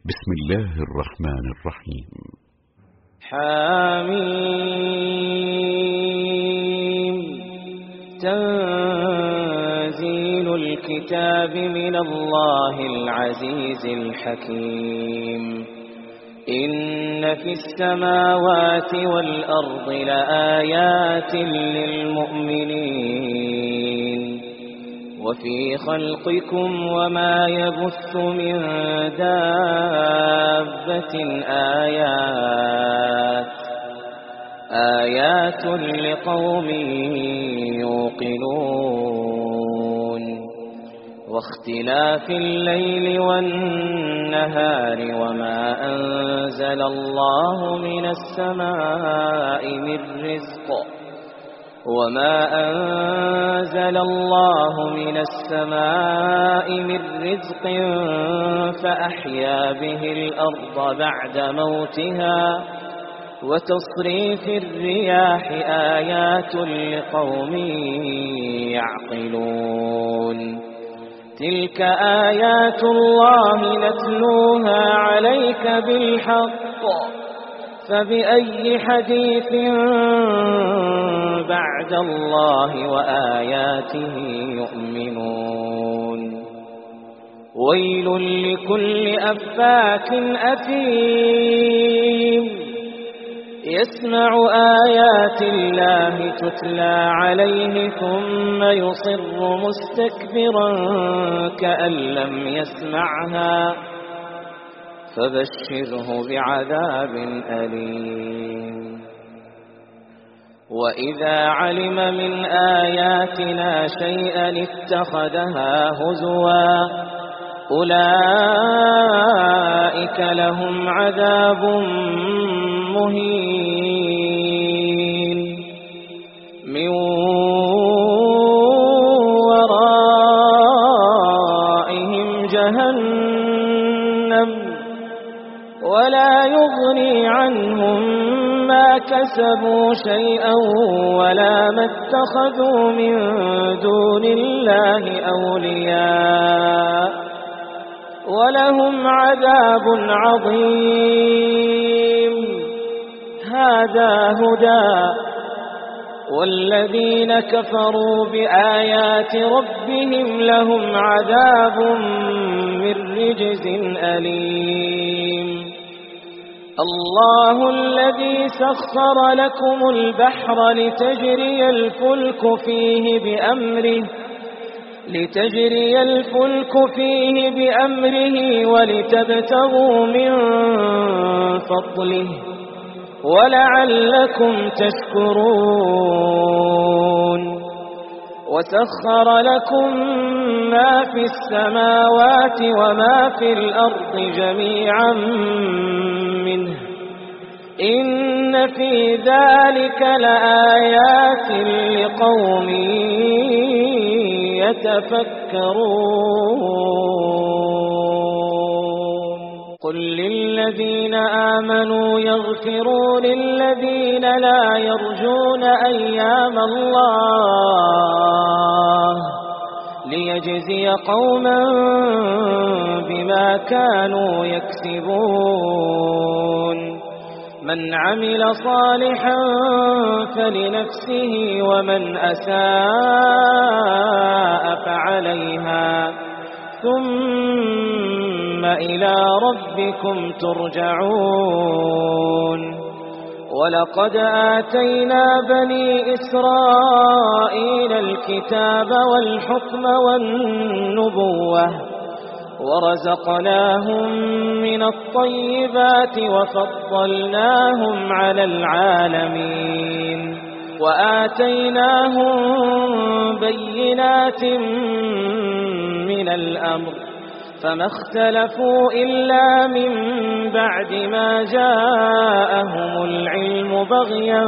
بسم الله الرحمن الرحيم. حميم. تنزيل الكتاب من الله العزيز الحكيم. إن في السماوات والأرض لآيات للمؤمنين وفي خلقكم وما يبث من دابة آيات لقوم يوقنون. واختلاف الليل والنهار وما أنزل الله من السماء من رزق فأحيا به الأرض بعد موتها وتصريف الرياح آيات لقوم يعقلون. تلك آيات الله نتلوها عليك بالحق فبأي حديث بعد الله وآياته يؤمنون. ويل لكل أفاك أثيم يسمع آيات الله تتلى عليه ثم يصر مستكبرا كأن لم يسمعها فبشره بعذاب أليم. وإذا علم من آياتنا شيئا اتخذها هزوا أولئك لهم عذاب مهين من ورائهم جهنم ولا يغني عنهم ما كسبوا شيئا ولا ما اتخذوا من دون الله أولياء ولهم عذاب عظيم. هذا هدى والذين كفروا بآيات ربهم لهم عذاب من رجز أليم. الله الذي سخر لكم البحر لتجري الفلك فيه بأمره ولتبتغوا من فضله ولعلكم تشكرون. وسخر لكم ما في السماوات وما في الأرض جميعا منه إن في ذلك لآيات لقوم يتفكرون. قل للذين آمنوا يغفروا للذين لا يرجون أيام الله ليجزي قوما بما كانوا يكسبون. من عمل صالحا فلنفسه ومن أساء فعليها ثم إلى ربكم ترجعون. ولقد آتينا بني إسرائيل الكتاب والحكم والنبوة ورزقناهم من الطيبات وفضلناهم على العالمين وآتيناهم بينات من الأمر فما اختلفوا إلا من بعد ما جاءهم العلم بغيا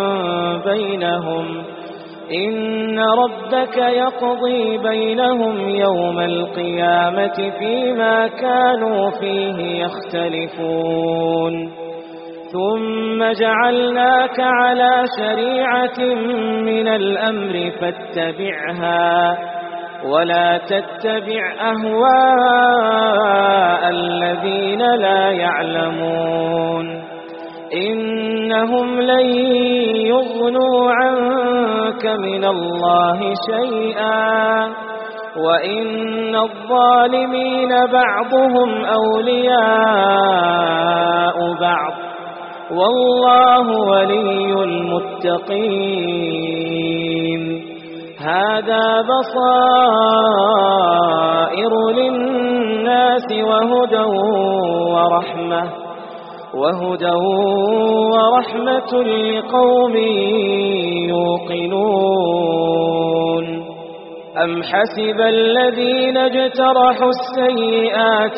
بينهم إن ربك يقضي بينهم يوم القيامة فيما كانوا فيه يختلفون. ثم جعلناك على شريعة من الأمر فاتبعها ولا تتبع أهواء الذين لا يعلمون إنهم لن يغنوا عنك من الله شيئا وإن الظالمين بعضهم أولياء بعض والله ولي المتقين هذا بصائر للناس وهدى ورحمة لقوم يوقنون أم حسب الذين اجترحوا السيئات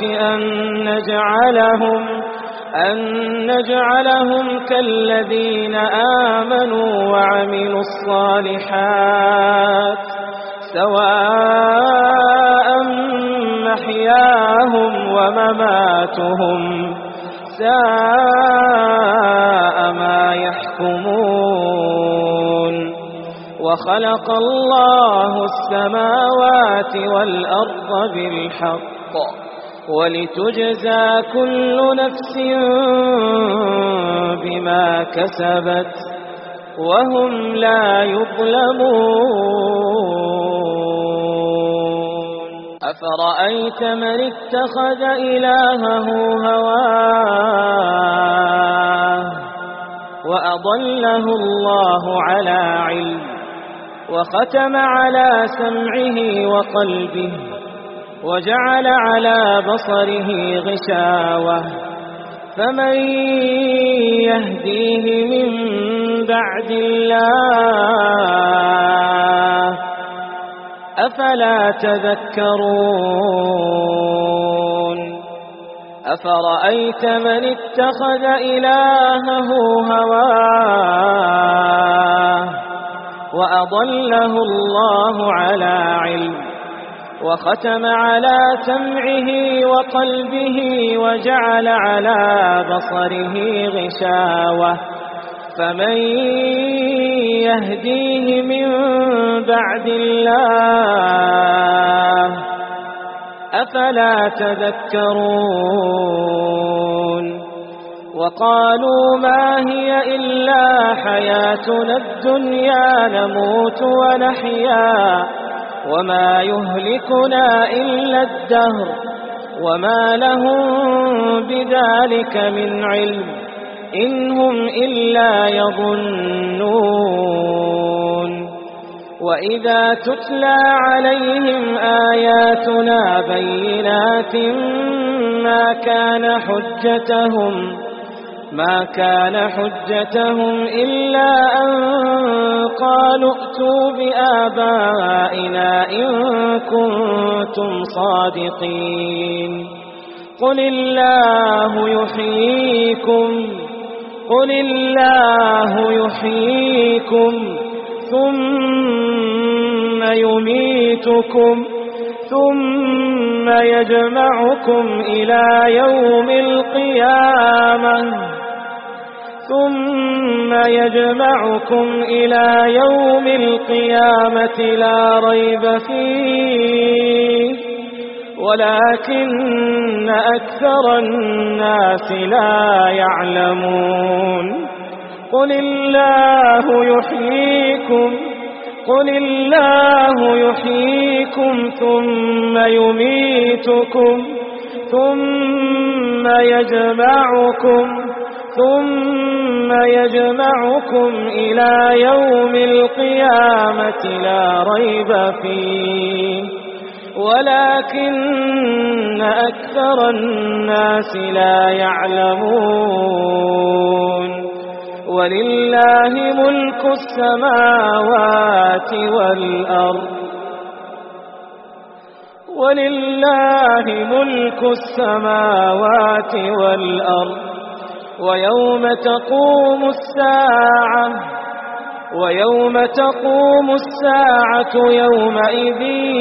أن نجعلهم كالذين آمنوا وعملوا الصالحات سواء محياهم ومماتهم ساء ما يحكمون وخلق الله السماوات والأرض بالحق ولتجزى كل نفس بما كسبت وهم لا يظلمون أفرأيت من اتخذ إلهه هواه وأضله الله على علم وختم على سمعه وقلبه وجعل على بصره غشاوة فمن يهديه من بعد الله أفلا تذكرون أفرأيت من اتخذ إلهه هواه وأضله الله على علم وختم على سمعه وقلبه وجعل على بصره غشاوة فمن يهديه من بعد الله أفلا تذكرون وقالوا ما هي إلا حياتنا الدنيا نموت ونحيا وما يهلكنا إلا الدهر وما لهم بذلك من علم إن هم إلا يظنون وإذا تتلى عليهم آياتنا بينات ما كان حجتهم إلا أن قالوا ائتوا بآبائنا إن كنتم صادقين قل الله يحييكم ثم يميتكم ثم يجمعكم إلى يوم القيامة لا ريب فيه ولكن أكثر الناس لا يعلمون قل الله يحييكم ثم يميتكم ثم يجمعكم إلى يوم القيامة لا ريب فيه ولكن أكثر الناس لا يعلمون ولله ملك السماوات والأرض ويوم تقوم الساعة يومئذ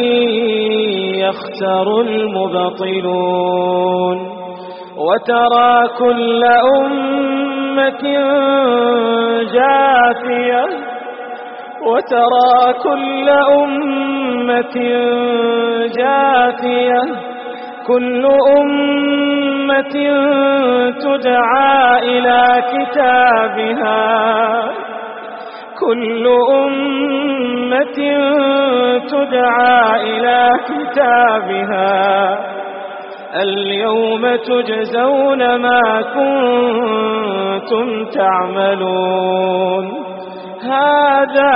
يخسر المبطلون وترى كل أمة وترى كل أمة جاثية كل أمة تدعى إلى كتابها كل أمة تدعى إلى كتابها اليوم تجزون ما كنتم تعملون هذا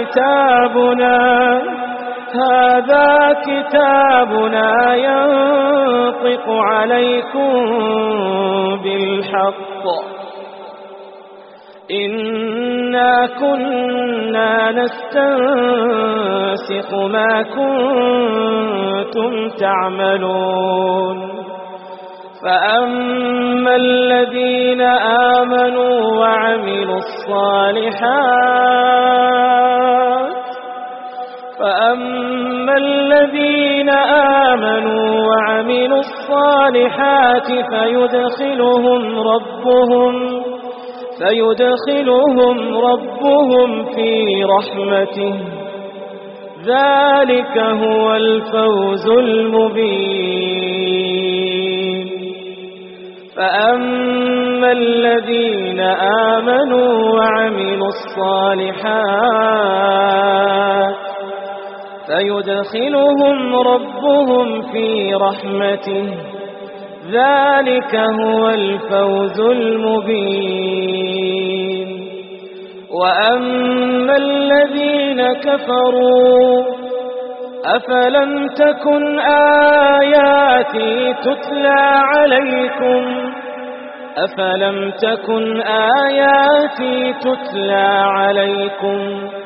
كتابنا ينطق عليكم بالحق إنا كنا نستنسخ ما كنتم تعملون فأما الذين آمنوا وعملوا الصالحات فيدخلهم ربهم في رحمته ذلك هو الفوز المبين فأما الذين آمنوا وعملوا الصالحات فيدخلهم ربهم في رحمته ذلك هو الفوز المبين وأما الذين كفروا أفلم تكن آياتي تتلى عليكم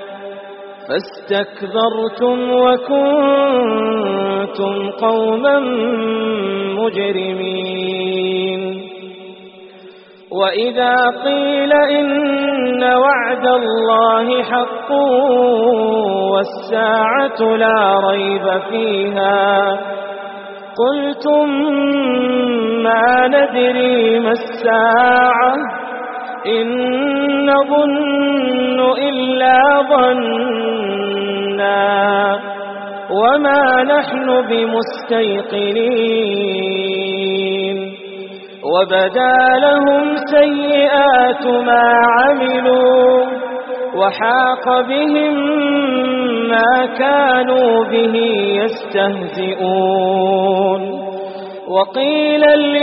فاستكبرتم وكنتم قوما مجرمين وإذا قيل إن وعد الله حق والساعة لا ريب فيها قلتم ما ندري ما الساعة إن نظن إلا ظنا وما نحن بمستيقنين وبدا لهم سيئات ما عملوا وحاق بهم ما كانوا به يستهزئون وقيل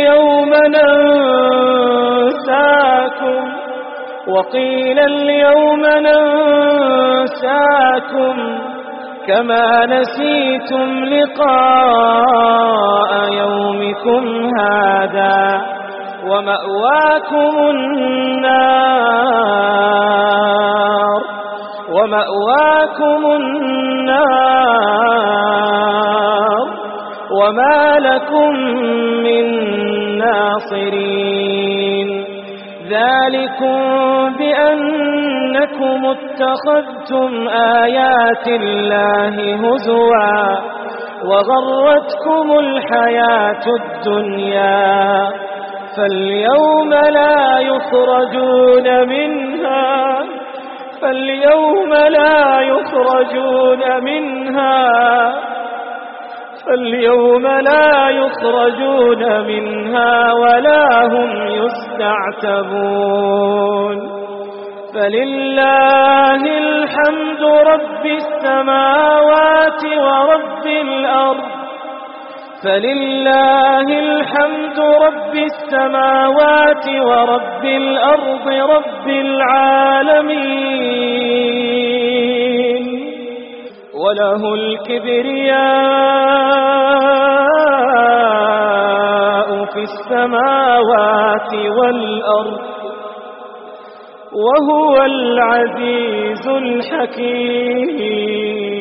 اليوم ننساكم كما نسيتم لقاء يومكم هذا ومأواكم النار وما لكم من ناصرين ذلكم بأنكم اتخذتم آيات الله هزوا وغرتكم الحياة الدنيا فاليوم لا يخرجون منها ولا هم يستعتبون فلله الحمد رب السماوات ورب الأرض رب العالمين وله الكبرياء في السماوات والأرض وهو العزيز الحكيم